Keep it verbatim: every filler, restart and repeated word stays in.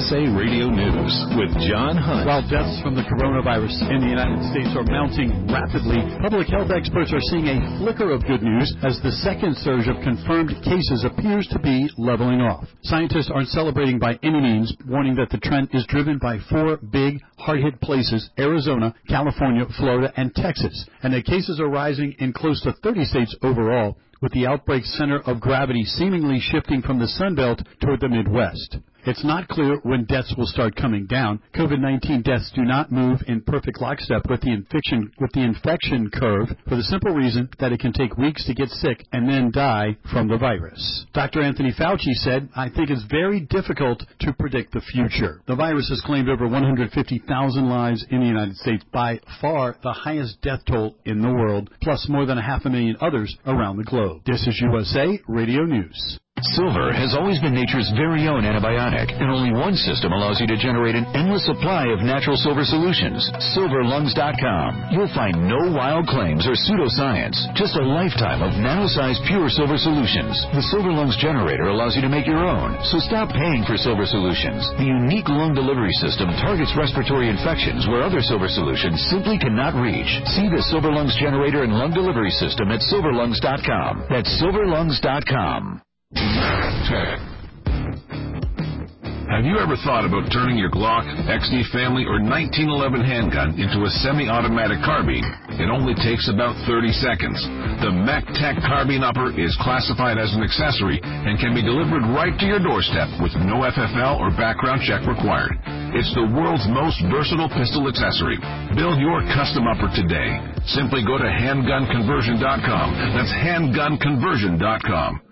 S A Radio News with John Hunt. While deaths from the coronavirus in the United States are mounting rapidly, public health experts are seeing a flicker of good news as the second surge of confirmed cases appears to be leveling off. Scientists aren't celebrating by any means, warning that the trend is driven by four big, hard-hit places: Arizona, California, Florida, and Texas, and that cases are rising in close to thirty states overall, with the outbreak center of gravity seemingly shifting from the Sun Belt toward the Midwest. It's not clear when deaths will start coming down. COVID nineteen deaths do not move in perfect lockstep with the infection with the infection curve for the simple reason that it can take weeks to get sick and then die from the virus. Doctor Anthony Fauci said, "I think it's very difficult to predict the future." The virus has claimed over one hundred fifty thousand lives in the United States, by far the highest death toll in the world, plus more than a half a million others around the globe. This is U S A Radio News. Silver has always been nature's very own antibiotic, and only one system allows you to generate an endless supply of natural silver solutions. silver lungs dot com. You'll find no wild claims or pseudoscience, just a lifetime of nano-sized pure silver solutions. The Silver Lungs generator allows you to make your own, so stop paying for silver solutions. The unique lung delivery system targets respiratory infections where other silver solutions simply cannot reach. See the Silver Lungs generator and lung delivery system at silver lungs dot com. That's silver lungs dot com. Have you ever thought about turning your Glock, X D Family, or nineteen eleven handgun into a semi-automatic carbine? It only takes about thirty seconds. The MacTech Carbine Upper is classified as an accessory and can be delivered right to your doorstep with no F F L or background check required. It's the world's most versatile pistol accessory. Build your custom upper today. Simply go to handgun conversion dot com. That's handgun conversion dot com.